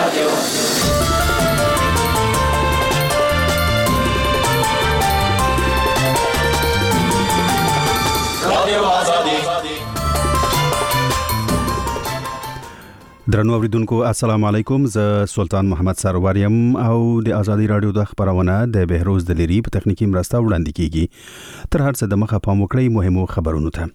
درنو اوریدونکو السلام علیکم، زه سلطان محمد سروریم او د ازادي رادیو د خبرونه د بهروز د لری په تخنیکی مرسته وړاندې کیږي. تر هر څه د مخه پام وکړئ مهمو خبرونو ته.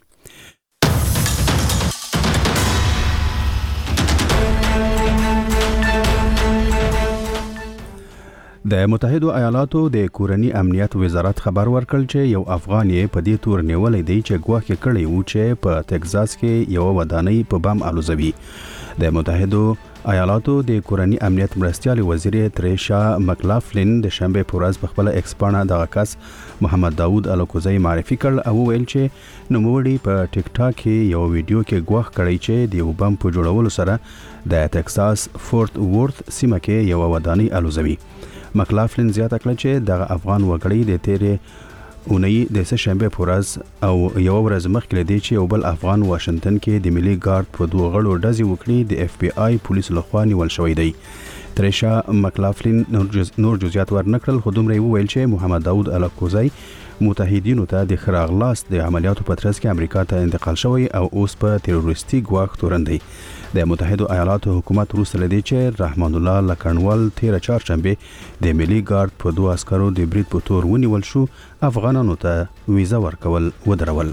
د متحده ایالاتو د کورنی امنیت وزارت خبر ورکړ چې یو افغان یې په دې تور نیولې دی چې ګواښ کړی و چې په ټکزاس کې یو ودانۍ په بم الوزوي. د متحده ایالاتو د کورنی امنیت مرستیال وزیر تریشا مکلافلین د شنبه په ورځ په خپل ایکس پاڼه د کس محمد داوود الکوزی معرفي کړ او ویل چې نوموړي په ټیک ټاک کې یو ویډیو کې ګواښ کړی چې د یو بم په جوړولو سره د ټکساس فورت وورث سیمه کې یو ودانۍ الوزوي. مکلافلین زیاته کړه چې د افغان وګړي د تیرې اونۍ د شنبه په ورځ او یو ورځ مخکې لدی چې یو بل افغان واشنگټن کې د ملي ګارد په دوه غړو ډزې وکړي د اف بی آی پولیسو لخوا نیول شوی دی. تریشا مکلافلین نور جزئیات ورنکړل، خو دومره ویل چې محمد داوود الکوزی متحدینو ته د خراغلاس د عملیاتو په ترڅ کې امریکا ته انتقال شوی او اوس په تروریستي ګواښ تورن دی. د متحده ایالاتو حکومت وروسته لدی چې رحمان الله لکنوال تیر چهارشنبه د ملي ګارد په دوه عسکرو د برید په تور ونیول شو، افغانانو ته ویزا ورکول ودرول.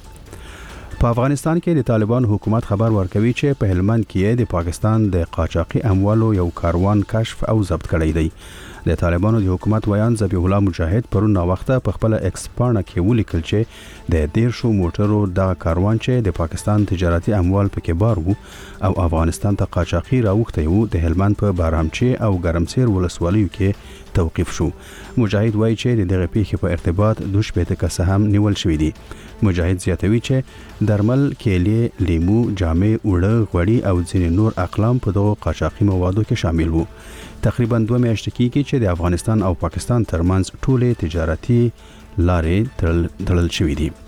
په افغانستان کې د طالبان حکومت خبر ورکوي چې په هلمند کې د پاکستان د قاچاقي اموالو یو کاروان کشف او ضبط کړی دی. د طالبانو د حکومت ویان ذبیح الله مجاهد پرون وخته په خپل ایکس پاڼه کې ولیکل چې د 13 موټرو د کاروان چې د پاکستان تجارتي اموال پکې بار وو او افغانستان ته قاچاقي راوخته وو د هلمند په بارامچی او ګرمسیر ولسوالیو کې توقيف شو. مجاهد وایي چې دغه پیښې په ارتباط 2 کسه هم نیول شوې دي. مجاهد زیاتوي چې درمل، کېلې، لیمو، جامې، اوړه، غوړي او ځینې نور اقلام په دغه قاچاقي موادو کې شامل وو. تقریبا 2 میاشتې کېږي چې د افغانستان او پاکستان ترمنځ ټولې تجارتي لارې تړل شوې دي.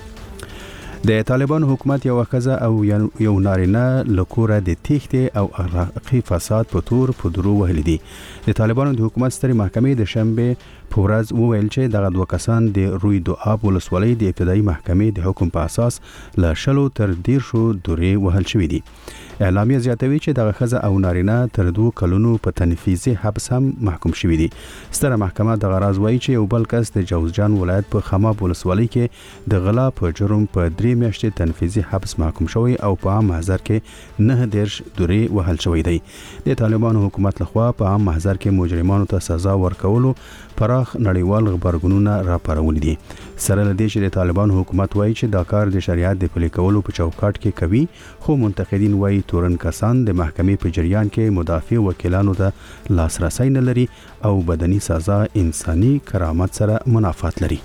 د طالبان حکومت یو ښځه او یو نارینه لکوره د تېښتې او اخلاقي فساد په تور په درو وهلي دي. د طالبانو د حکومت سترې محکمې د شنبه په ورځ وویل چې دغه 2 کسان د روی دواب ولسوالۍ د ابتدایي محکمې د حکم په اساس له 10 تر 13 درې وهل شوي دي. اعلامیه زیاتوي چې دغه ښځه او نارینه تر 2 کلونو په تنفیذي حبس هم محکوم شوي دي. ستره محکمه دغه راز وایي چې یو بل کس د جوزجان ولایت په خماب ولسوالۍ کې د غلا په جرم په 3 میاشتې تنفیذي حبس محکوم شوی او په عام محضر کې 9 درې وهل شوی دی. د طالبانو حکومت لخوا په عام محضر کې مجرمانو ته سزا ورکولو پراخ نړیوال خبرګونونه راپارولي دي. سره له دې چې د طالبانو حکومت وایي چې دا کار د شریعت د پلي کولو په چوکاټ کې کوي، خو منتقدین وایي تورن کسان د محکمې په جریان کې مدافع وکیلانو ته لاسرسی نه لري او بدني سزا انساني کرامت سره منافات لري.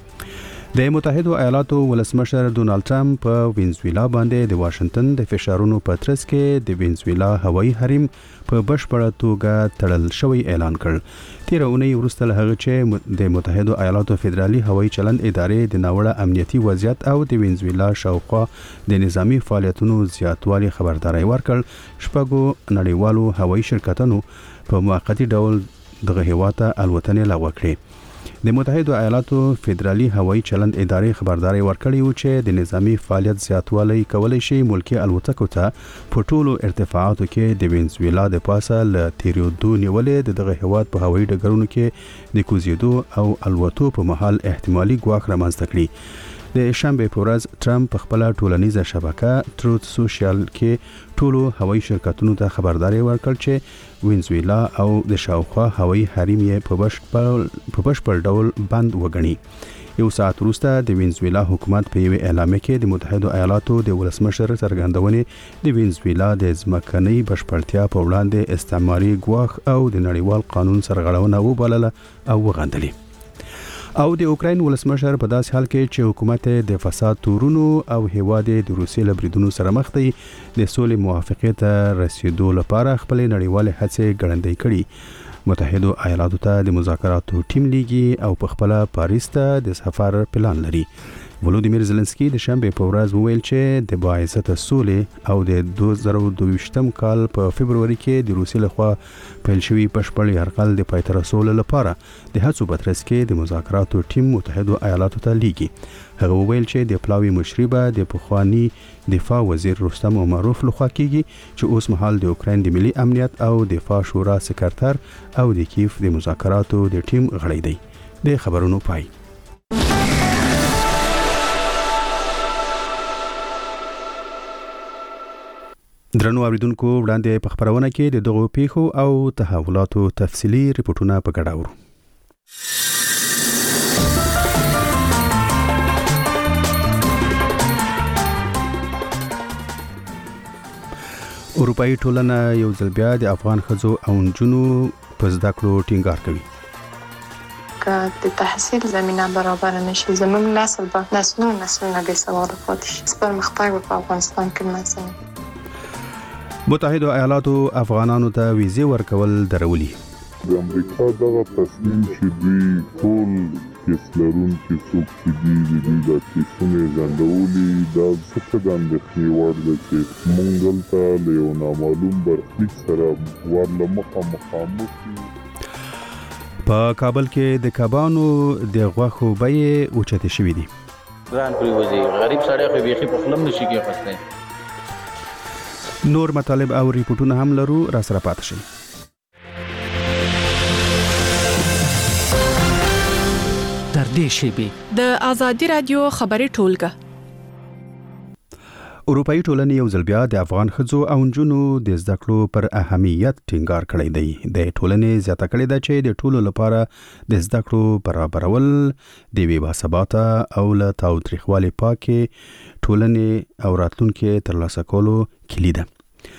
د متحده ایالاتو ولسمشر ډونالد ټرمپ په وینزویلا باندې د واشنگټن د فشارونو په ترڅ کې د وینزویلا هوایي حریم په بشپړه توګه تړل شوی اعلان کړ. تیر اونۍ وروسته له هغه چې د متحده ایالاتو فدرالي هوایي چلند ادارې د ناوړه امنیتي وضعیت او د وینزویلا شاوخوا د نظامی فعالیتونو زیاتوالي خبرداري ورکړ، شپږو نړیوالو هوایي شرکتونو په موقتی ډول دغه هیواد ته الوتنې لغوه کړې. د متحده ایالاتو فدرالي هوایي چلند ادارې خبرداري ورکړې و چې د نظامی فعالیت زیاتوالی کولای شي ملکی الوتکو ته په ټولو ارتفاعاتو کې د وینزویلا د پاسه ل تیریدو نیولې دغه هیواد په هوایي ډګرونو کې د کوزیدو او الوتو په مهال احتمالي ګواښ رامنځته کړي. د شنبه په ورځ ټرمپ په خپل ټولنیزه شبکه ټروت سوشل کې ټولو هوایي شرکتونو ته خبرداري ورکړ چې وینزویلا او د شاوخوا هوایي حریم یې په بشپړ ډول بند وګڼي. یو ساعت وروسته د وینزویلا حکومت په یوه اعلامیه کې د متحده ایالاتو د ولسمشر څرګندونې د وینزویلا د ځمکنۍ بشپړتیا په وړاندې استعماري ګواښ او د نړیوال قانون سرغړونه وبلله او وغندلې. او د اوکراین ولسمشر په داس حال کې چې حکومت د فساد تورونو او هیواد د روسي لبریدونو سره مخ دی د سولې موافقې ته رسیدو لپاره خپل نړیوال هڅې ګړندۍ کړي. متحده ایالاتو ته د مذاکراتو ټیم لیږي او په خپل پاریس ته د سفر پلان لري. ولودیمیر زلنسکي د شنبه په ورځ وویل چې د باعثته سولې او د 2022 کال په فبرवरी کې د روسیې لخوا پیل شوی پښپړ یرغل د پای ته رسولو لپاره د هڅو په ترڅ کې د مذاکراتو ټیم متحده ایالاتو ته لیږي. هغه وویل چې د پلاوی مشربه د پخوانی دفاع وزیر رستم عمروف لخوا کیږي چې اوس مهال د اوکراین د ملي امنیت او دفاع شورا سکرټر او د کیف د مذاکراتو د ټیم غړی دی. د خبرونو پای. درنو اوریدونکو وړاندې په خبرونه کې د دغو پیښو او تحولاتو تفصیلی ریپورتونه په ګډه ورو. اروپאי ټولنه یو ځل بیا د افغان ښځو او نجونو په زده کړو ټینګار کوي. که د تحصیل زمینه برابر نشي زموږ نسل به نسلونه بې سواده پاتې شي. پرمختګ په افغانستان کې ممکن. متحده ایالاتو افغانانو ته ویزې ورکول درولي. د امریکا دغه تصمیم چې دوی ټول کیس لرونکي څوک چې دوی د کیسونه ځنډولي دا څه د اندېښنې وړ ده چې موږ دلته له یو نامعلوم برخلیک سره ورله مخامخ یو. په کابل کې د کبانو د غوښو بیې اوچتې شوې دي. ګران پریوزي غریب سړی خو بیخي په خلم نشي کېښتی. نور مطالب او ریپورتونه هم لرو، را سره پاتې شئ. در دې شیبې د آزادي رادیو خبري ټولګه. اروپאי ټولنې یو ځل بیا د افغان ښځو او نجونو د زده کړو پر اهمیت ټینګار کړی دی. د ټولنې زیاته کړې ده چې د ټولو لپاره د زده کړو برابرول د یوې باثباته او له تاوتریخوالي پاکې ټولنې او راتلونکي ترلاسه کولو کلي ده.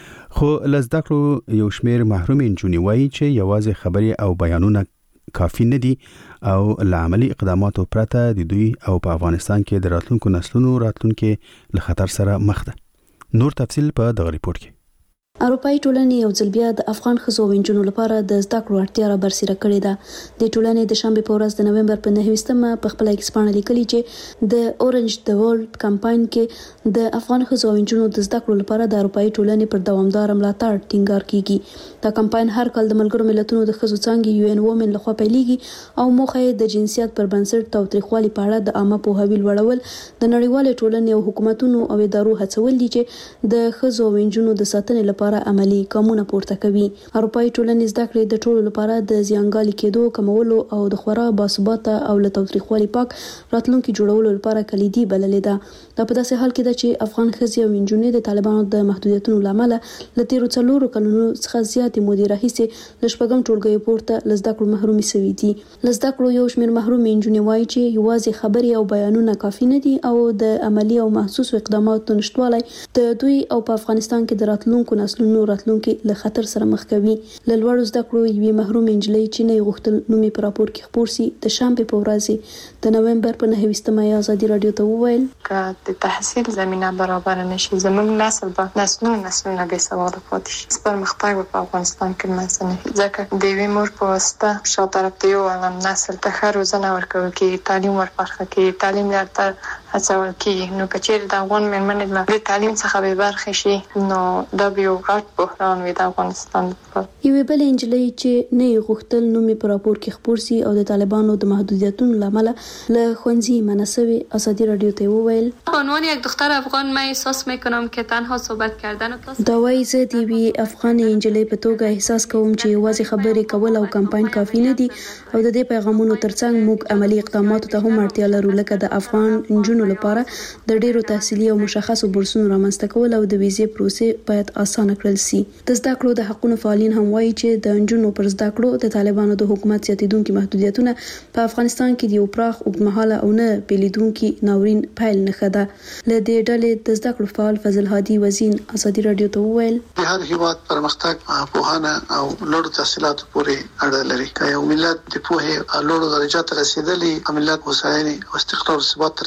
خو له زده کړو یو شمېر محرومې نجونې وایي چې یوازې خبرې او بیانونه کافي نه دي او له عملي اقداماتو پرته د دوی او په افغانستان کې د راتلونکو نسلونو راتلونکي له خطر سره مخ ده. نور تفصیل په دغه ریپورت کې. اروپאי ټولنې یو ځل بیا د افغان ښځو او نجونو لپاره د زده کړو اړتیا را برسېره کړې ده. د ټولنې د شنبه په ورځ د نومبر په 9 په خپل ایکسپانه لیکلي چې د اورنج د ورلد کمپاین کې د افغان ښځو او نجونو د زده کړو لپاره د اروپאי ټولنې پر دوامدار ملاتړ ټینګار کیږي. دا کمپاین هر کال د ملګرو ملتونو د ښځو څانګې UN Women لخوا پیلېږي او موخه یې د جنسیت پر بنسټ تاوتریخوالي په اړه د عامه پوهاوي لوړول، د نړیوالې ټولنې او حکومتونو او ادارو هڅول دي چې د ښځو او نجونو د ساتنې لپاره عملي ګامونه پورته کوي. اروپאי ټولنې زده کړې د ټولو لپاره د زیانګالي کېدو کمولو او د خورا باثباته او له تاوتریخوالي پاک راتلونکي جوړولو لپاره کلیدي بللې ده. دا په داسې حال کې ده چې افغان ښځې او نجونې د طالبانو د محدودیتونو لامل له تیرو 4 کلونو څخه زیاتې مودې راهیسې له شپږم ټولګي پورته له زده کړو محرومې شوي دي. له زده کړو یو شمېر محرومې نجونې وایي چې یوازې خبرې او بیانونه کافي نه دي او د عملي او محسوسو اقداماتو نشټوالی د دوی او په افغانستان کې د راتلونکو نسلونو راتلونکي له خطر سره مخ کوي. له لوړو زده کړو یوې محرومې نجلۍ چې نه غوښتل نوم یې په راپور کې خپور سي د شنبه په ورځ د نومبر په 9 آزادي رادیو ته وویل که د تحصیل زمینه برابر نشي زموږ نسل به نسلونه بې سواده پاتې شي. پرمختګ په افغانستان کې ممکن نه ځکه د یوې مور په واسطه شاته طرف ته یو نسل ته ښه روزنه ورکول کېږي، تعلیم ورپرخه کېږي، تعلیم یارته هڅول کېږي. نو که چېرې د افغان مېرمنې له د تعلیم څخه بې برخې شي نو دا به یو غټ بحران وي د افغانستان لپاره. یوې بلې نجلۍ چې نه غوښتل نوم یې په راپور کې خپور سي او د طالبانو د محدودیتونو له امله له ښوونځي منع شوې آزادی رادیو ته وویل به عنوان یک دختر افغان من احساس میکنم که تنها صحبت کردن دا وایي زه د یوې افغان نجلۍ په توګه احساس کوم چې یوازې خبرې کول او کمپاین کافي نه دي او د دې پیغامونو ترڅنګ موږ عملی اقداماتو ته هم اړتیا لرو، لکه د افغان نجونو لپاره د ډیرو تحصیلي او مشخصو بورسونو رامنځته کول او د ویزې پروسې باید اسانه کړل سي. د زده کړو د حقونو فعالین هم وایي چې د نجونو پر زده کړو د طالبانو د حکومت زیاتېدونکي محدودیتونه په افغانستان کې د یو پراخ اوږدمهاله او نه بیلیدونکي ناورین پیل نښه ده. له دې ډلې د زده کړو فعال فضل هادي وزین آزادي رادیو ته وویل د هر هیواد پرمختګ پوهانه او لوړو تحصیلاتو پورې اړه لري. که یو ملت د پوهې لوړو درجاتو رسیدلی، ملت هوساینې او استقرار او ثبات ته رسیږي.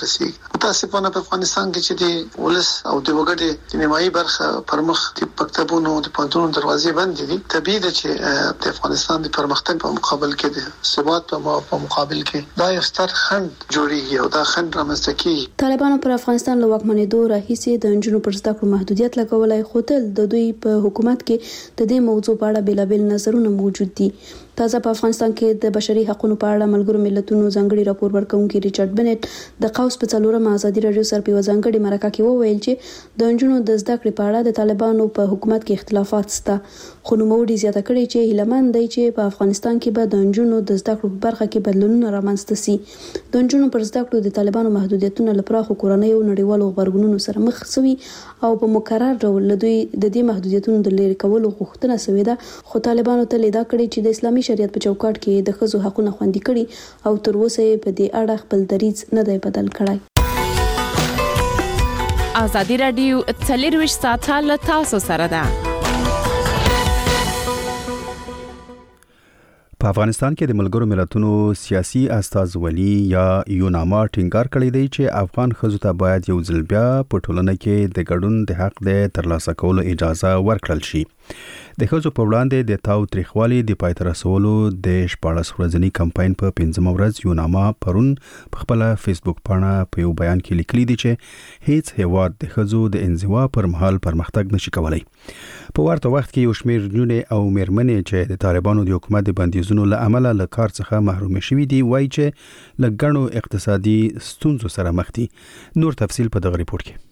متاسفانه په افغانستان کې چې د ولس او د وګړي د نیمایي برخه پرمخ د مکتبونو د پوهنتونونو دروازې بند دي. طبیعي ده چې د افغانستان د پرمختګ په مقابل کې د ثبات په مقابل کې دا یو ستر خنډ جوړیږي او دا خنډ رامنځته کیږي. طالبانو پر افغانستان له واکمنېدو راهیسې د نجونو پر زده کړو محدودیت لګولای، خو تل د دوی په حکومت کې د دې موضوع په اړه بیلابیل نظرونه موجود دي. تازه په افغانستان کې د بشري حقوقو په اړه ملګرو ملتونو ځانګړي راپور ورکونکي ریچارډ بنټ د قوس په څلورمه ازادي راډیو سره په ځانګړي مرکه کې وویل چې د نجونو د زده کړې په اړه د طالبانو په حکومت کې اختلافات شته، خو نوموړي زیاته کړې چې هیلهمند دی چې په افغانستان کې به د نجونو د زده کړو په برخه کې بدلونونه رامنځته شي. د نجونو پر زده کړو د طالبانو محدودیتونه لپاره خو کورنۍ او نړیوالو غبرګونونو سره مخ شوي او په مکرر ډول دوی د دې محدودیتونو د لرې کولو غوښتنه شوې ده، خو طالبانو ته لیدا کړی چې د اسلامي شریعت په چوکاټ کې د ښځو حقوقونه خوندي کړي او تر اوسه په دې اړه خپل دریځ نه دی بدل کړی. ازادي راډیو 24 ساعته له تاسو سره ده. په افغانستان کې د ملګرو ملتونو سیاسي استازولي یا یوناما ټینګار کړی دی چې افغان ښځو ته باید یو ځل بیا په ټولنه کې د ګډون د حق د ترلاسه کولو اجازه ورکړل شي. د ښځو په وړاندې د تاو تریخوالي د پای ته رسولو د 14 ورځني کمپاین په 15 ورځ یوناما پرون په خپل فیسبوک باندې په یو بیان کې لیکلي دي چې هیڅ هیواد د ښځو د انزوا پر مهال پرمختګ نشي کولای. په ورته وخت کې یو شمېر جنونې او میرمنې چې د طالبانو د حکومت د بندیزونو له امله له کار څخه محروم شوي دي وایي چې له ګڼو اقتصادي ستونزو سره مخ دي. نور تفصیل په دغه ریپورت کې.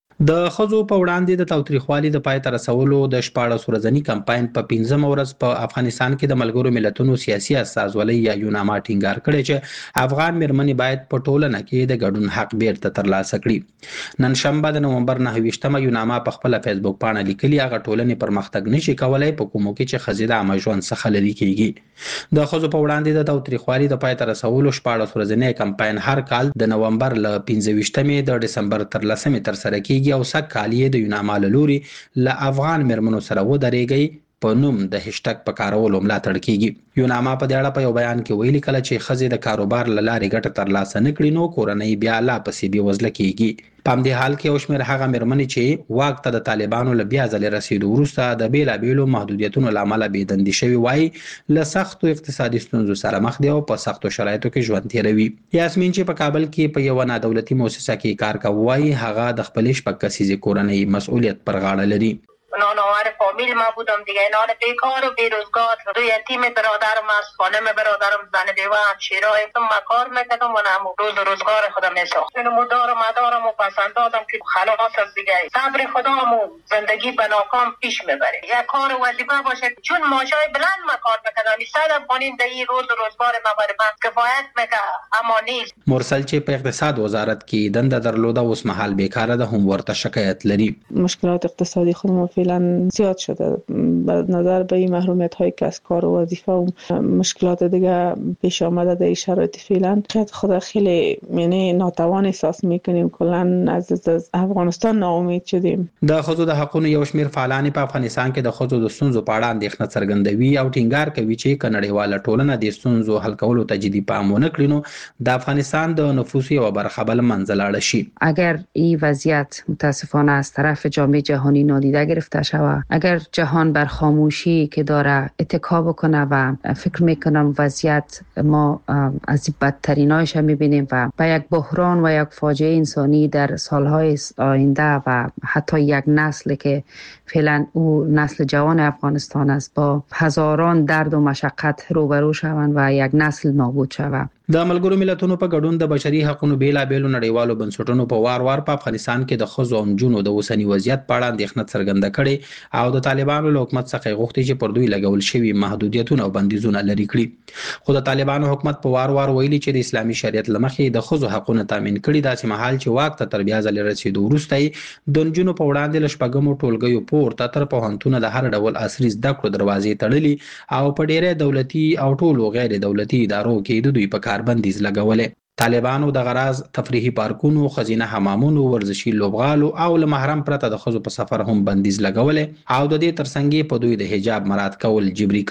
د ښځو په وړاندې د تاوتریخوالي د پای ته رسولو د 14 ورځني کمپاین په 15 ورځ په افغانستان کې د ملګرو ملتونو سیاسي استازولۍ یا یوناما ټینګار کړی چې افغان میرمنې باید په ټولنه کې د ګډون حق بیرته ترلاسه کړي. نن شنبه د نومبر 9 یوناما په خپل فیسبوک باندې لیکلي هغه ټولنې پرمختګ نشي کولای په کومو کې چې ښځې د عامه ژوند څخه لرې کیږي. د ښځو په وړاندې د تاوتریخوالي د پای ته رسولو 14 ورځنی کمپاین هر کال د نومبر ل 15 د دسمبر تر 10 تر سره کیږي او سږ کال یې د یوناما له لوري له افغان میرمنو سره ودرېږي په نوم د هشټګ په کارولو ملاتړ کیږي. یوناما په دې اړه په یو بیان کې ویلي کله چې ښځې د کاروبار له لارې ګټه ترلاسه نه کړي نو کورنۍ بیا لا پسې بېوزله کیږي. په همدې حال کې یو شمېر هغه میرمنې چې واک ته د طالبانو له بیا ځلې رسېدو وروسته د بېلابېلو محدودیتونو له امله بېدندې شوي وایي له سختو اقتصادي ستونزو سره مخ دي او په سختو شرایطو کې ژوند تېروي. یاسمین چې په کابل کې په یوه نادولتي مؤسسه کې کار کوي وایي هغه د خپلې 6 کسیزې کورنۍ مسئولیت پر غاړه لري. نانآور فامیل ما بودم دیگه، اینا بیکار و بیروزگار، دو یتیم برادرم است، خانم برادرم زن بیوه همشیرای، من کار میکردم و نمو روزگار خودم میساخت. اینو مدار و مدارم و پسند دادم که خلاص از دیگه صبر خودم و زندگی به ناکام پیش میبره. یک کار وظیفه باشه چون ماشای بلند ما کار میکردم 100 افغانی در این روزگار ما برای من کفایت میکنه اما نیست. مرسل چې په اقتصاد وزارت کې دنده درلوده اوس مهال بیکاره ده هم ورته شکایت لري. مشکلات اقتصادی خودمون فعلا زیاد شده به نظر به این محرومیت هایی که از کار و وظیفه و مشکلات دیگه پیش آمده در این شرایط فعلا شاید خود خیلی یعنی ناتوان احساس میکنیم، کلا از افغانستان ناامید شدیم. د ښځو د حقوقو یو شمېر فعالان په افغانستان کې د ښځو د ستونزو په اړه اندېښنه څرګندوي او ټینګار کوي چې که نړیواله ټولنه د ستونزو حل کولو ته جدي پام ونه کړي نو د افغانستان د نفوس یوه برخه به له منځه لاړه شي. اگر این وضعیت متاسفانه از طرف جامعه جهانی نادیده گرفته شود، اگر جهان بر خاموشی که داره اتکا بکنه و فکر میکنم وضعیت ما از بدترینایش میبینیم و به یک بحران و یک فاجعه انسانی در سالهای آینده و حتی یک نسل که فعلا او نسل جوان افغانستان است با هزاران درد و مشقت روبرو شوند و یک نسل نابود شود. د ملګرو ملتونو په ګډون د بشري حقوقو بیلابېلو نړیوالو بنسټونو په وار په افغانستان کې د ښځو او نجونو د اوسني وضعیت په اړه اندېښنه څرګنده کړې او د طالبانو له حکومت څخه غوښتي چې پر دوی لګول شوي محدودیتونه او بندیزونه لرې کړي. خو د طالبانو حکومت په وار ویلي چې د اسلامي شریعت له مخې د ښځو حقونه تامین کړي، داسې مهال چې واک ته تر بیا ځلې رسېدو وروسته د نجونو په وړاندې له شپږمو ټولګیو پورته تر پوهنتونه د هر ډول عصري زده کړو دروازې تړلي او په ډېری دولتي او ټولو غیر دولتي ادارو کې د دوی په کار بندیز لګولې. طالبانو د غراز تفریحي پارکونو، خزینه حمامونو، ورزشي لوبغالو او له محرم پرته د ښځو په سفر هم بندیز لګولې او د دې ترڅنګ په دوی د حجاب مراعات کول جبري کړي.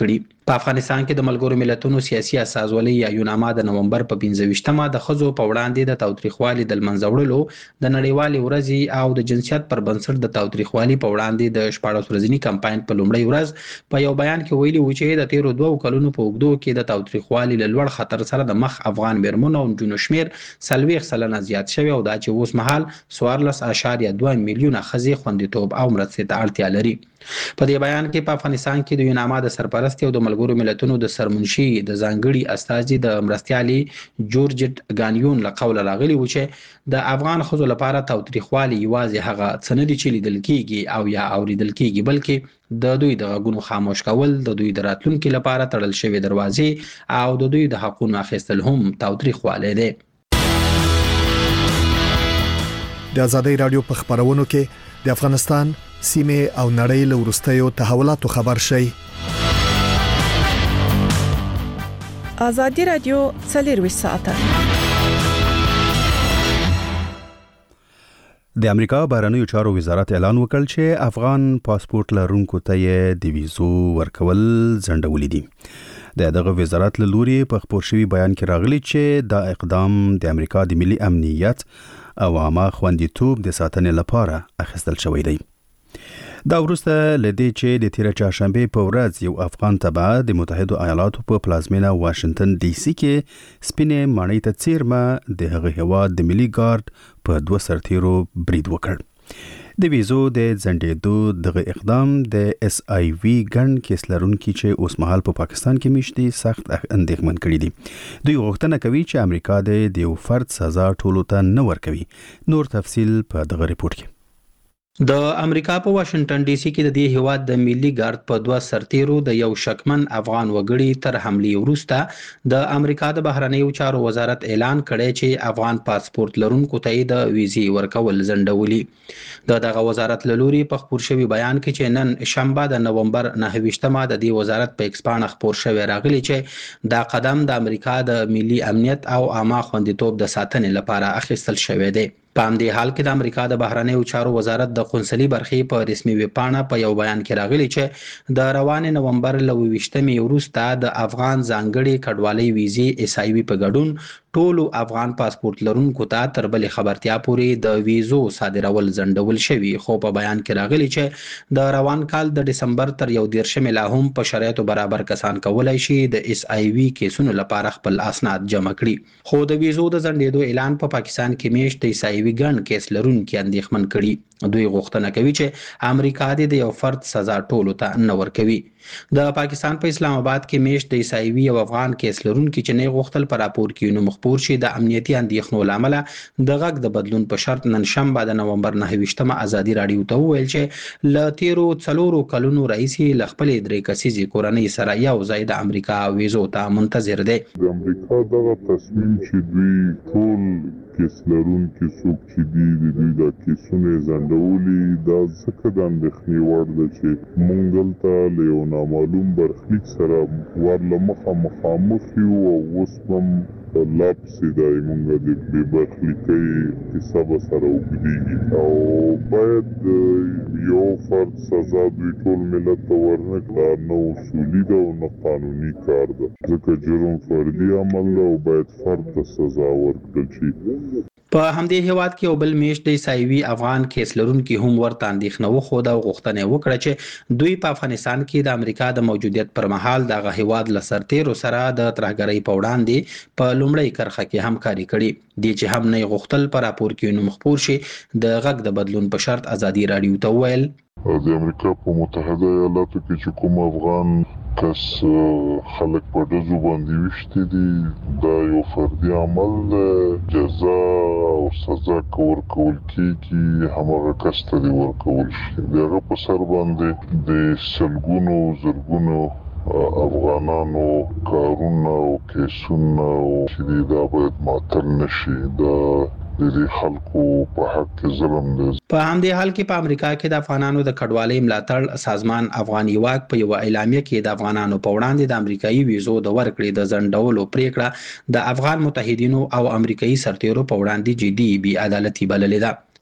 په افغانستان کې د ملګرو ملتونو سیاسي اساسولۍ یا یوناما د نومبر په 15مه د ښځو په وړاندې د تاوتریخوالي د منځه وړلو د نړیوالې ورځې او د جنسیت پر بنسټ د تاوتریخوالي په وړاندې د 14 ورځني کمپاین په لومړۍ ورځ په یو بیان کې ویلي و چې د تیرو 2 کلونو په اوږدو کې د تاوتریخوالي له لوړ خطر سره د مخ افغان میرمنو او نجونو شمیر 40% زیات شوی او دا چې اوس مهال 14.2 میلیونه ښځې خوندیتوب او مرستې ته اړتیا لري. په دې بیان کې په افغانستان کې د یوناما د سرپرست او د ملګرو ملتونو د سرمنشي د ځانګړي استازي د مرستيالي جورجټ غانیون له قوله راغلي و چې د افغان ښځو لپاره تاوتریخوالي یوازې هغه څه نه دي چې لیدل کیږي او یا اوریدل کیږي بلکې د دوی د غږونو خاموش کول د دوی د راتلونکو لپاره تړل شوی دروازې او د دوی د حقوقو اخیستل هم تاوتریخوالی دی. د آزادۍ رادیو په خبرونو کې د افغانستان سیمه او نړۍ له وروستیو تحولاتو خبر شي. آزادۍ رادیو 24 ساعته. د امریکا بهرنیو چارو وزارت اعلان وکړ چې افغان پاسپورت لرونکو ته د ویزو ورکول ځنډولې دي. دغه وزارت له لوري په خبر شوی بیان کې راغلی چې دا اقدام د امریکا د ملي امنیت او عامه خوندیتوب د ساتنې لپاره اخیستل شوی دی. دا وروسته لدی چې د تیر چهارشنبه په ورځ یو افغان تبع د متحده ایالاتو په پلازمینه واشنگټن ډي سي کې سپینې ماڼۍ ته څیرمه د هغه هواد د ملي ګارد په 2 سرتیرو برید وکړ. د ویزو د ځنډېدو دغه اقدام د اس آی وی ګن کیس لرونکي چې اوس مهال په پاکستان کې میشتي سخت اندېښمن کړي دي. دوی غوښتنه کوي چې امریکا د یو فرد سزا ټولو ته نه ورکوي. نور تفصیل په دغه ریپورت کې. د امریکا په واشنگټن ډي سي کې د دې هیواد د ملي ګارد په 2 سرتیرو د یو شکمن افغان وګړي تر حملې وروسته د امریکا د بهرنیو چارو وزارت اعلان کړی چې افغان پاسپورت لرونکو ته د ویزې ورکول ځنډولي. دغه وزارت له لوري په خبر شوی بیان کې چې نن شنبه د نومبر 29مه د دې وزارت په ایکس پاڼه خبر شوی راغلی چې دا قدم د امریکا د ملي امنیت او عامه خوندیتوب د ساتنې لپاره اخیستل شوی دی. په همدې حال کې د امریکا د بهرنیو چارو وزارت د قونسلي برخې په رسمي ویبپاڼه په یو بیان کې راغلی چې د روان نومبر 28مې وروسته د افغان ځانګړي کډوالۍ ویزې اس آی وی په ګډون ټولو افغان پاسپورت لرونکو ته تر بلې خبرتیا پورې د ویزو صادرول ځنډول شوي. خو په بیان کې راغلی چې د روان کال د دسمبر تر 11مې لا هم په شرایطو برابر کسان کولای شي د اس آی وی کیسونو لپاره خپل اسناد جمع کړي. خو د ویزو د ځنډېدو اعلان په پاکستان کې میشت د اس آی وی ګڼ کیس لرونکي اندېښمن کړي. دوی غوښتنه کوي چې امریکا د یو فرد سزا ټولو ته نه ورکوي. د پاکستان په اسلام آباد کې میشت د اس آی وی او افغان کیس لرونکي چې نه غوښتل پر راپور کې نو مخبور شي د امنیتي اندېښنو لامل د غږ د بدلون په شرط نن شنبه د نومبر 29مه آزادۍ رادیو ته ویل چې ل تیرو 4 کلونو رئیسي ل خپل 3 کسیزي کورنۍ سره یو ځای د امریکا ویزو ته منتظر دی. د امریکا دغه تصمیم چې دوی ټول کیس لرونکي څوک چې دي د دوی د کیسونو ځنډولي دا ځکه د اندېښنې وړ ده چې موږ دلته له یو نامعلوم برخلیک سره ورله مخامخ یو او اوس هم لاپسې دی موږ د دې برخلیکۍ کیسه به سره اوږدېږي او باید یو فرد سزا دوی ټول ملت ته ورنه کړه. نه اصولي ده او نه قانوني کار ده ځکه جرم فردي عمل ده او باید فرد ته سزا ورکړل شي. په همدې هیواد کې یو بل میشت د اس آی وی افغان کیس لرونکي هم ورته اندېښنه وښوده او غوښتنه وکړه چې دوی په افغانستان کې د امریکا د موجودیت پر مهال دغه هیواد له سرتیرو سره د ترهګرۍ په وړاندې په لومړۍ کرخه کې همکاري کړي دي چې هم نه غوښتل پر راپور کې نو مخبور شي. د غږ د بدلون په شرط آزادۍ رادیو ته ویل د امریکا په متحده ایالاتو کې چې کوم افغان کس خلک په ډزو باندې وشتي دي دا یو فردي عمل جزا او سزا ورکول کیږي همغه کس ته دی ورکول شي. دغه په سر باندې د سلګونو زرګونو افغانانو کارونه او کیسونه چې دا باید معطل نشي. دا د دې خلکو په حق کې ظلم دی. په همدې حال کې په امریکا کې د افغانانو د کډوالۍ ملاتړ سازمان افغاني واک په یو اعلامیه کې د افغانانو په وړاندې د امریکایي ویزو د ورکړې د ځنډولو پریکړه د افغان متحدینو او امریکایي سرتیرو په وړاندې جدي بې عدالتي بللې ده.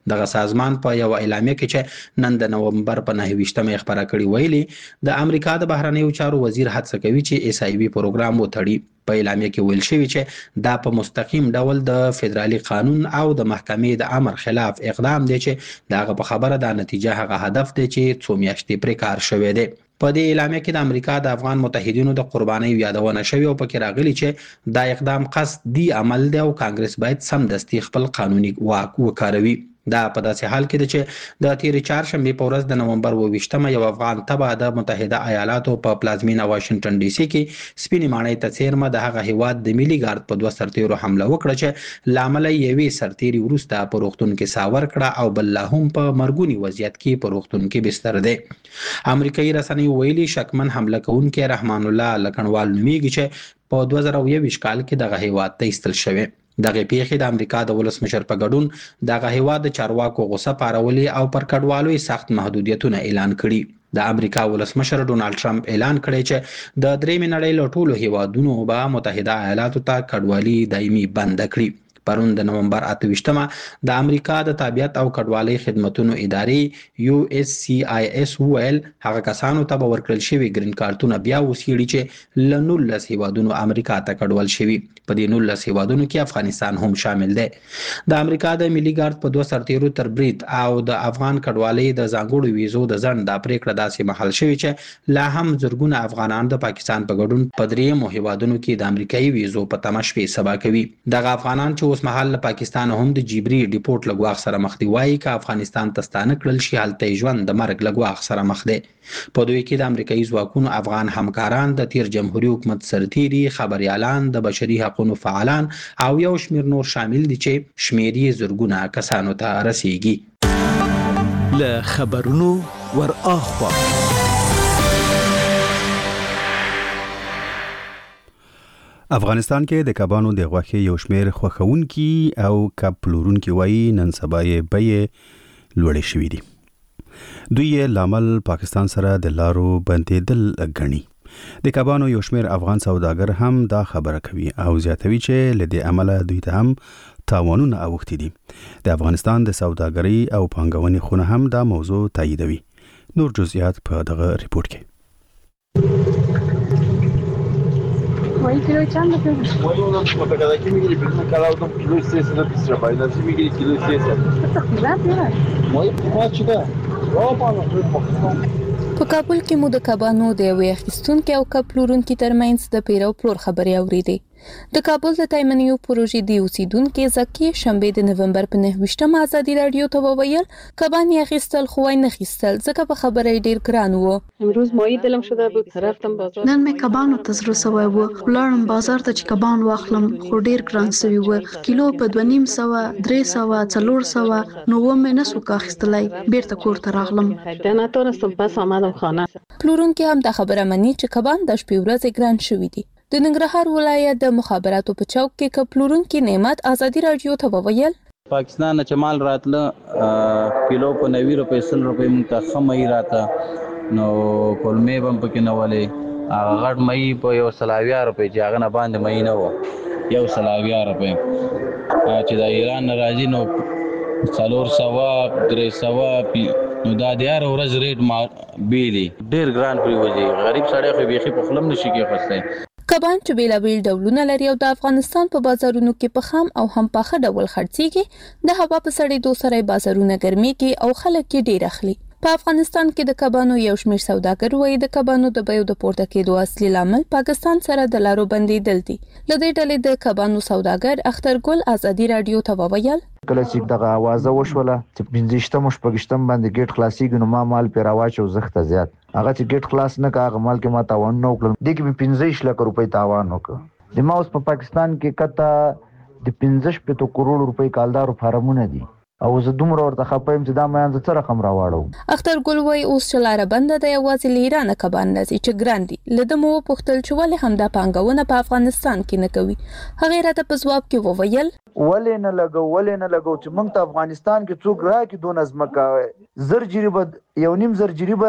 دغه سازمان په یو اعلامیه کې چې نن د نومبر په 29مه خبره کړې ویلي د امریکا د بهرنیو چارو وزیر هڅه کوي چې اس ای بي پروګرام وتړي. په اعلامیه کې ویل شوی چې دا په مستقیم ډول د فدرالي قانون او د محکمې د امر خلاف اقدام دی چې داغه په خبره د نتیجه هغه هدف دی چې څو میاشتې پرې کار شوی دی. په دې اعلامیه کې د امریکا د افغان متحدینو د قربانۍ یادونه شوی او پکې راغلی چې دا اقدام قصدي عمل دی او کانګرس باید سمدستي خپل قانوني واک وکاروي. دا په داسې حال کې ده چې د تیر چهارشنبه په ورځ د نومبر 28مه یو افغان تبع د متحده ایالاتو په پلازمینه واشنگټن ډي سي کې سپینې ماڼۍ ته څیرمه د هغه هیواد د ملي ګارد په 2 سرتیرو حمله وکړه چې لامل یوې سرتیري وروسته په روغتون کې ساور کړه او بل لا هم په مرګونی وضعیت کې په روغتون کې بستر دی. امریکایي رسنیو ویلي شکمن حمله کوونکی رحمان الله لکنوال نومیږي چې په 2021 کال کې دغه هیواد ته ایستل شوی. دغه پیښې د امریکا د ولسمشر په ګډون دغه هیواد د چارواکو غوسه پارولې او پر کډوالو سخت محدودیتونه اعلان کړي. د امریکا ولسمشر ډونالد ټرمپ اعلان کړی چې د درېمې نړۍ له ټولو هیوادونو به متحده ایالاتو ته کډوالي دایمي بند کړي. پرون د نومبر 28مه د امریکا د تابعیت او کډوالۍ خدماتو ادارې USCIS ویل هغه کسانو ته به ورکړل شوی گرین کارتونه بیا وسیړي چې ل 19 هیوادونو امریکا ته کډوال شوی. په دې 19 هیوادونو کې افغانستان هم شامل دی. د امریکا د ملي ګارد په 2 سرتیرو تربریت او د افغان کډوالۍ د ځانګړو ویزو د ځند د پریکړه داسې محل شوی چې لا هم زرګونه افغانان د پاکستان په ګډون په درېمو هیوادونو کې د امریکایي ویزو په تمه شپې سبا کوي. دغه افغانان چې اوس مهال له پاکستان هم د جبري ډیپورت لګواخ سره مخ دی وایي چې افغانستان ته ستانه کړل شي هلته ژوند د مرګ لګواخ سره مخ دی. په دوی کې د امریکایي ځواکونو افغان همکاران د تیر جمهوریت حکومت سرتیري خبريالان د بشري حقوقو فعالان او یو شمیر نور شامل دي چې شمیرې زرګونه کسانو ته رسیږي. له خبرونو ور اخوا افغانستان کې د کبانو د غوښې یو شمیر خوښونکي او کب پلورونکي وایي نن سبا یې بیې لوړې شوې دي. دوی یې لامل پاکستان سره د لارو بندیدل ګڼي. د کبانو یو شمیر افغان سوداګر هم دا خبره کوي او زیاتوي چې له دې عمله دوی ته هم تاوانونه اوښتي دي. د افغانستان د سوداګرۍ او پانګونې خونه هم دا موضوع تاییدوي. نور جزئیات په دغه ریپورت کې. Moje kilo چند بکنم؟ Moje متقاعدی میگیری بدون کلاودم کیلو 320 روپیه بایلنسی میگیری کیلو 300 تقریبا بیره moje ما چیکار؟ په کابل کې مو د کبانو د یوې اخیستونکو او کب پلورونکو ترمنځ د پیرو پلور خبرې اوریدې. د کابل د تایمنیو پروژې دی اوسیدونکو زکی شنبه د نومبر په 29مه ازادي رادیو ته وویل کبان یې اخیستل خو نه خیستل ځکه په خبرې ډیر ګران وو. امروز مایی دلم شده بود رفتم بازار نن مې کبانو تزرو سوی وو ولړم بازار ته چې کبان واخلم خو ډیر ګران سوی وو کیلو په 2.5 300 400 نو مې نسو کاخستلای بیرته کور ته راغلم. نتونستم پس آمدم خانه. پلورونکو هم د خبره مني چې کبان د شپې ورځې ګران شوی دي. د ننګرهار ولایت د مخابراتو په چوک کې کپلورونکو نعمت ازادي رادیو ته وویل پاکستان چې مال راتله کیلو په 90 روپے 100 روپے مونږ ته خمې راته نو کولمې بم پکې نه ولې هغه غټ مې په 120 روپے چې هغه نه باندې مې نه و 120 روپے چې د ایران راځي نو 400 300 نو دا د هر ورځ ریټ ما بیلی ډیر ګران پریوځي غریب سړی خو بيخي په خلم نشي کې خسته. کبان چې بیلابیل ډولونه لري او د افغانستان په بازارونو کې په خام او هم پاخه ډول خرڅيږي د هوا په سړې سره بازارونه ګرميږي او خلک یې ډیر اخلي. په افغانستان کې د کبانو یو شمېر سوداګر وایي د کبانو د بیو د پورته کېدو اصلي لامل پاکستان سره د لارو بندیدل دي. ل دې ډلې د کبانو سوداګر اخترګل ازادي رادیو ته وویل کله چې دغه आवाज وشوله چې 15 مشپګشتم باندې گیټ خلاصيږي نو ما مال پیراواچ او زخته زیات هغه چې گیټ خلاص نه کاغه مال کې ما تاوان نه وکړ د کې 15 لک روپۍ تاوان وکړ د ما اوس په پاکستان کې کته د 15 کروڑ روپۍ کالدارو فارمونه دي او زه دومره ورته خپایم چې دا مې څه رقم راوړو. اخترګل وای اوس چلاره بند د یوازې لیران کبان نزي چې ګراندي لده مو پختل چې ولې هم د پانګونه په افغانستان کې نه کوي. هغه راته په جواب کې وویل ولې نه لګو چې موږ ته افغانستان کې څوک راکې دون ازمکه زر جریبه 1.5 زر جریبه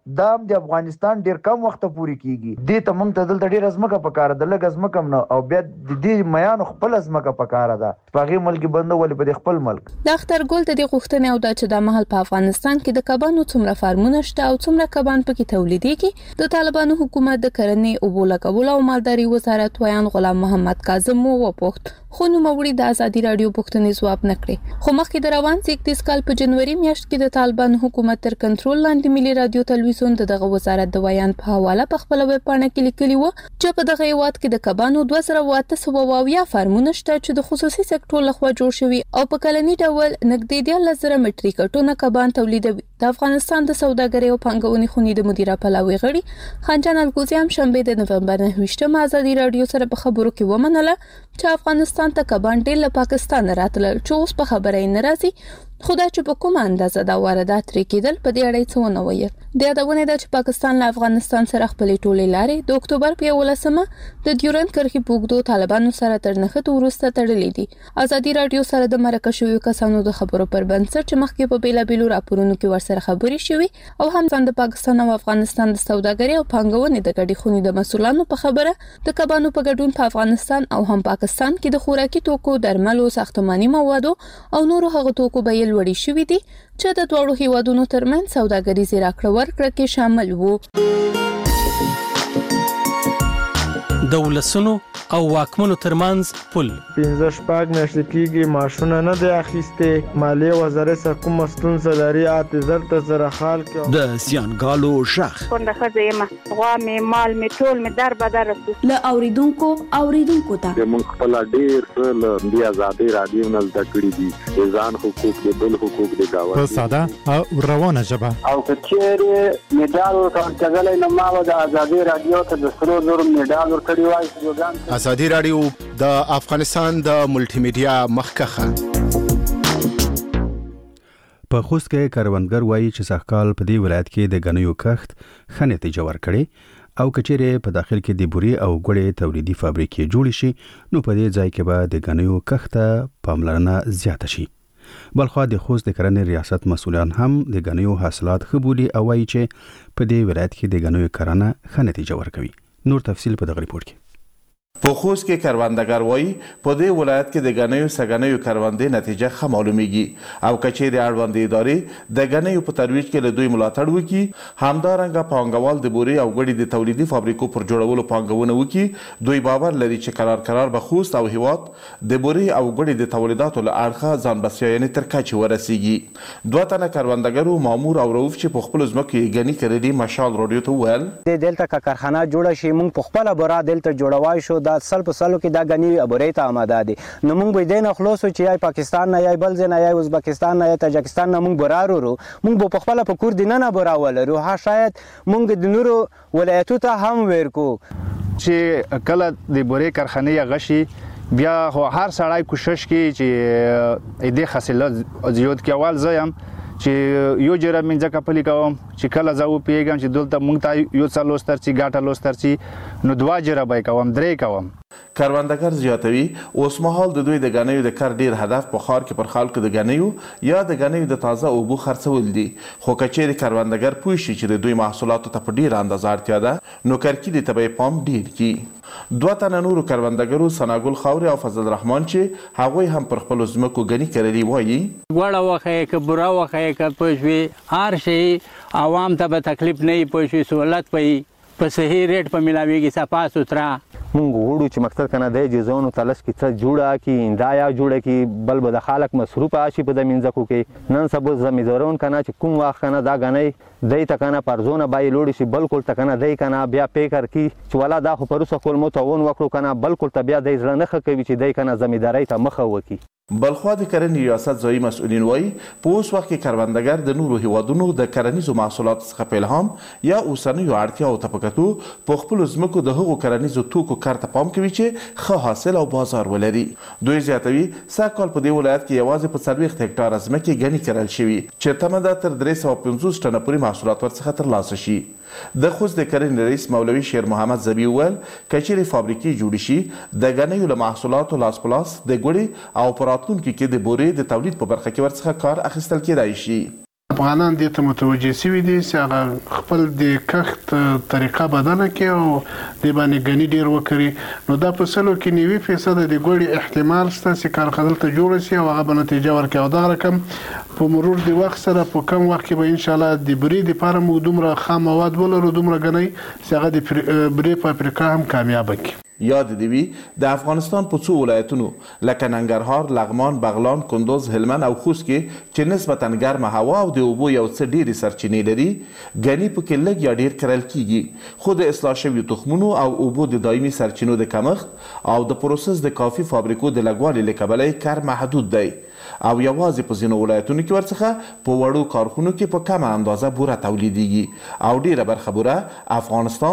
دا هم د افغانستان ډیر کم وخت پورې کیږي. دې ته موږ ته دلته ډیر ازمکه پکاره ده، لږ ازمکه نه او بیا د دې میانو خپل ازمکه پکاره ده. پاغي ملک بندول په خپل ملک. د اختر ګل د دې غوښتنې او د چې د محل په افغانستان کې د کبانو څومره فارمونه شته او څومره کبان پکې تولیدېږي د طالبانو حکومت د کرنې او بولکول او مالداري وزارت ویان غلام محمد کاظم مو وپوښت، خو نوموړي د ازادي رادیو پوښتنې ځواب نکړي. خو مخکې د روان 31 کال په جنوري میاشت کې د طالبانو حکومت تر کنټرول لاندې ملي رادیو تلویزیون دغه وزارت د ویان په حواله په خپل ویب پاڼه کې لیکلي و چې په دغه هیواد کې د کبانو 2800 فارمونه شته چې د خصوصي سکتور لخوا جوړ شوي او په کلني ډول نږدې 10,000 مټریک ټنه کبان تولیدوي. د افغانستان د سوداګرۍ او پانګونې خونې د مدیره پلاوي غړي خانجان الګوزي هم شنبه د نومبر 9 ازادي رادیو سره په خبرو کې ومنله چې افغانستان ته کبان ډېر له پاکستان راتلل چې اوس په خبره یې نه راځي. خدا چې په کومه اندازه دا واردات لري کېدل په دې اړه څه ونه ویل. د یادونه ده چې پاکستان له افغانستان سره خپلې ټولې لارې د اکتوبر په 11مه د ډیورند کرښې په اوږدو طالبانو سره تر نښته وروسته تړلې دي. ازادي رادیو سره د مرکه شویو کسانو د خبرو پر بنسټ چې مخکې په بیلابیلو راپورونو کې ورسره خبرې شوي او هم د پاکستان او افغانستان د سوداګرۍ او پانګونې د ګډې خونې د مسولانو په خبره د کبانو په ګډون په افغانستان او هم پاکستان کې د خوراکي توکو، درملو، ساختماني موادو او نورو هغو توکو بیې لوړې شوي دي چې د دوړو هیوادونو ترمنځ سوداګریزې راکړه ورکړه کې شامل وو. د ولسونو او واکمنو ترمنځ پل 15 میاشتې کېږي ماشونه نه دی اخیستې، مالیې وزارت سره کوم ستونزه لري اعتذار ته سره حال کې د زیانګالو شخ څنګه خځې ما غوا مې مال مې ټول مې در بدر له اوریدونکو ته موږ خپل ډیر څه د ازادي رادیو نه زده کړی دي، ځان حقوق د بل حقوق د گاوند په ساده او روانه ژبه او کچېره میډال ورکړل نو ما د ازادي رادیو ته د سرو زر میډال ورکړی وای. ازادي رادیو د افغانستان د ملټي میډیا مخکخه. په خوست کې کروندګر وایي چې سږکال په دې ولایت کې د غنیو کښت ښه نتیجه ورکړې او کچېره په داخل کې د بوري او ګوړې تولیدي فابریکې جوړې شي نو په دې ځای کې به د غنیو کښت پاملرنه زیاته شي. بلخو د خوست د کرنې ریاست مسؤلان هم د غنیو حاصلات خبري او وایي چې په دې ولایت کې د غنیو کرنه ښه نتیجه ورکوي. نور تفصیل په دغه ریپورت کې. په خوست کې کروندګر وایي په دې ولایت کې د غنیو سګنیو کروندې نتیجه ښه معلومیږي او کچېرې اړوندې ادارې د غنیو په ترویج کې له دوی ملاتړ وکړي، همدارنګه پانګوال د بوري او ګوړې د تولیدي فابریکو پر جوړولو پانګونه وکړي. دوی باور لري چې قرار به خوست او هیواد د بوري او ګوړې د تولیداتو له اړخه ځان بسیاینې تر کچې ورسیږي. دوه تنه کروندګرو مامور او رؤوف چې په خپل ځمکو یې غني کړي مشال رادیو ته وویل دلته کارخانه جوړه شي موږ په خپله بورا دلته جوړوای شو دا سل په سلو کې دا غني ابورې ته آماده دي نو موږ به دې نه خلاصو چې یا پاکستان نه یا بل ځای نه یا ازبکستان نه یا تاجکستان نه موږ برارو موږ په خپل په کور دینه نه براول ها شاید موږ د نورو ولایتو ته هم ورکو چې کله د بورې کارخانه غشي بیا هر سړی کوشش کوي چې دې حاصلات زیات کول زایم چې یو جره منځه کپلی کوم چې کله زه پیګم چې دلته مونږ ته یو څلور سترچی ګاټه لوسترچی نو دوا جره به کوم درې کوم. کروندګر زیاتوي اوس مهال د دوی د غنیو د کار ډیر هدف په خار کې پر خلکو د غنیو یا د غنیو د تازه اوبو خرڅول دي، خو کچېرې کروندګر پوه شي چې د دوی محصولاتو ته په ډیر اندازه اړتیا ده نو کرکې د تبې پام ډیر کی. دوه تنه نورو کروندګرو ثناګل خاوري او فضل رحمان چې هغوی هم پر خپل ځمکو غني کړلي وایي ګوړه وخه کې بورا وخه کې پښوی هر شي عوام ته به تکلیف نه پښوی سہولت په صحیح ریټ په ملاويږي صفا سوترا مونږ وړو چې مقصد کنه د جزونو تلش کې څه جوړه کی اندایا جوړه کی بل به د خلک مصروف آشي په د منځکو کې نن سبا زمیدارون کنه چې کوم واخ کنه دا غنی دای ته کنه پرزونه بای لوړ شي بل کول ته کنه دای کنه بیا پیکر کی چې ولا دا خو پروسه کول مو ته ون وکړو کنه بل کول ته بیا دای ځل نه کوي چې دای کنه زمیداری ته مخه وکي. بلخو د کرنې ریاست ځایي مسؤلین وایي په اوس وخت کې کروندګر د نورو هیوادونو د کرنیزو محصولاتو څخه په الهام یا اوسنیو اړتیاوو ته په کتو په خپلو ځمکو د هغو کرنیزو توکو کار ته پام کوي چې ښه حاصل او بازار ولري. دوی زیاتوي سږکال په دې ولایت کې یوازې په 40 هکټاره ځمکې غني کرل شوي چې تمه ده تر 350 ټنه پورې محصولات ورڅخه ترلاسه شي. د خوست د کرنې رئیس مولوي شیر محمد زبی وویل کچېرې فابریکې جوړې شي د غنیو له محصولاتو لاس په لاس د ګوړې او په راتلونکي کې د بورې د تولید په برخه کې ورڅخه کار اخیستل کېدای شي. افغانان دې ته متوجه شوي دي چې هغه خپل د کښت طریقه بدله کړي او د باندې غني ډیر وکړي نو دا په سلو کې 90% د ګوړې احتمال شته چې کارخانه دلته جوړ شي او هغه به نتیجه ورکړي او دا رقم په مرور د وخت سره په کم وخت کې به ان شاء الله د بری د لپاره موږ دومره خام مواد ولرو دومره غني چې هغه د بری په افریقا هم کامیاب کړي. یاد دی وی د افغانستان په څو ولایتونو لکه ننګرهار، لغمان، بغلان، کندوز، هلمند او خوست کې چې نسبتا ګرمه هوا او د اوبو یو څه ډېرې سرچینې لري غني پکې لږ یا ډېر کرل کیږي خو د اصلاح شویو تخمونو او اوبو د دایمي سرچینو د کمښت او د پروسس د کافي فابریکو د لګوالي له کبله کار محدود دی او یوازې په ځینو ولایتونو کې ورڅخه په وړو کارخونو کې په کمه اندازه بوره تولیدېږي او ډېره برخه بوره افغانستان